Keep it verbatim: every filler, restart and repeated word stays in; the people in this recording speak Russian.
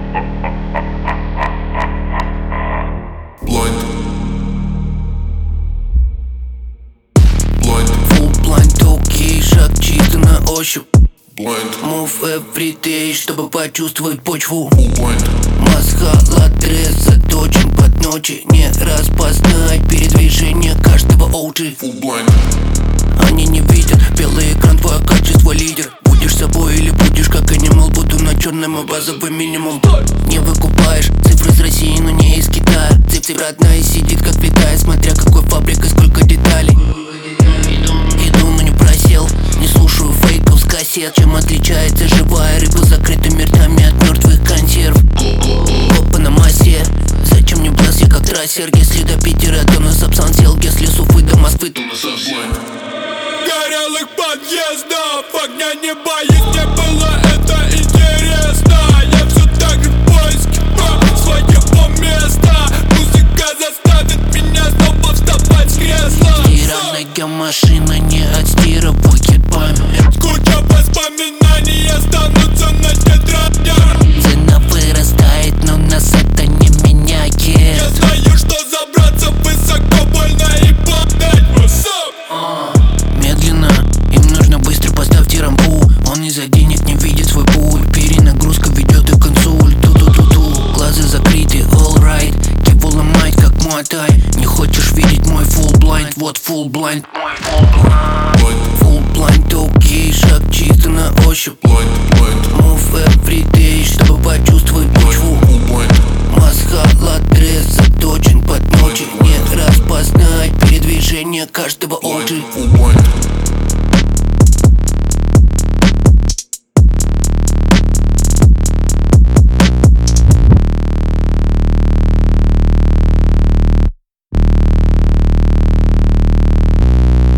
Blind. Blind. Full blind, окей, шаг чисто на ощупь. Blind. Move every day, чтобы почувствовать почву. Full blind. Масхал адрес заточен под ночи. Не распознать передвижение каждого оуджи. Full blind. Они не видят белый экран, твое качество лидер. Будешь собой или будешь как анимал. Буду на черном и базовый минимум. Не выкупаешь цифры с России, но не из Китая. Цифра родная сидит как влетая, смотря какой фабрика, сколько деталей. Иду, но не просел, не слушаю фейков с кассет. Чем отличается живая рыба с закрытыми ртами от мертвых консерв? Опа на массе, зачем мне бласт, я как трассер. Если до Питера, то на Сапсан сел. Если с Уфы до Москвы, то на Сапсан. Горелых подъездов, огня не боюсь, мне было это интересно. Я все так же в поиске своего места. Музыка заставит меня снова вставать с кресла. Стиральная машина не отстирывает память. Куча воспоминаний останутся на тетрадях. Цена вырастает, но нас это не меняет. Я знаю, что забраться высоко больно и падать. Медленно, им нужно быстро, поставьте рампу. Он из-за денег не видит свой путь. Перенагрузка ведет и к инсульту. Ту-ту-ту. Глаза закрыты, alright. Киву ломать как муай-тай. Не хочешь видеть мой full blind? Вот full blind. Мой full blind. Full blind, окей, шаг чисто на ощупь. Blind. Blind. Move every day.